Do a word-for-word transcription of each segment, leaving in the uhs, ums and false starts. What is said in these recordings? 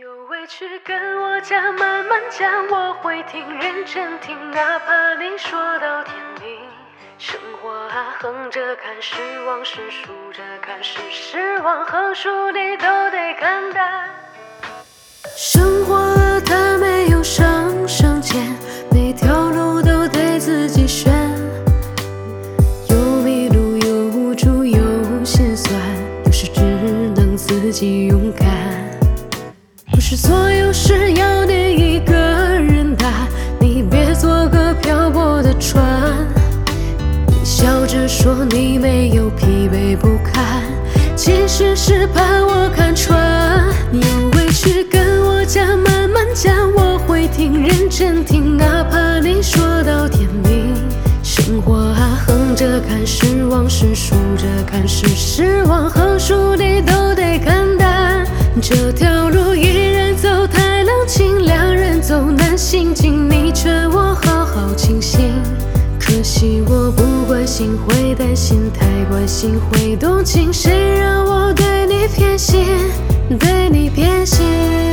有委屈跟我讲，慢慢讲，我会听，认真听，哪怕你说到天明。生活啊，横着看是往事，竖着看是失望，横竖你都得看淡。生活啊，它没有上上签，每条路都得自己选。有迷路，有无助，有心酸，有时只能自己勇敢。不是所有事要你一个人打，你别做个漂泊的船。你笑着说你没有疲惫不堪，其实是怕我看穿。你有委屈跟我讲，慢慢讲，我会听，认真听，哪怕你说到天明。生活啊，横着看是往事，竖着看是失望，横竖你都得看淡。这条路一人走太冷清，两人走难行进，你劝我好好清醒。可惜我不关心，会担心，太关心会动情，谁让我对你偏心，对你偏心。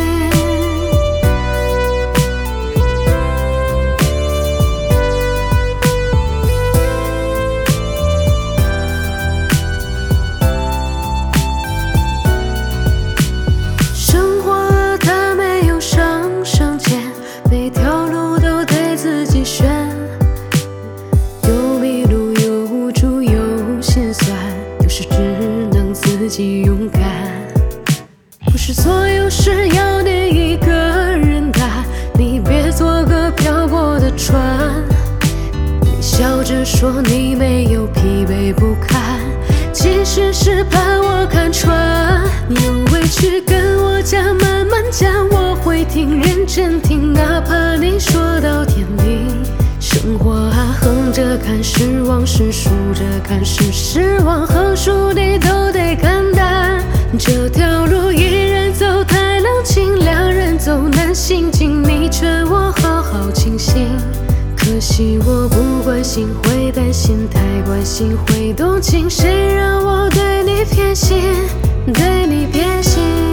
自己勇敢，不是所有事要你一个人打，你别做个漂泊的船。你笑着说你没有疲惫不堪，其实是怕我看穿。你有委屈跟我讲，慢慢讲，我会听，认真听，哪怕你说到天明。生活啊，横着看是往事，竖着看是失望，横竖你都得看淡。这条路一人走太冷清，两人走难行进，你劝我好好清醒。可惜我不关心，会担心，太关心会动情，谁让我对你偏心，对你偏心。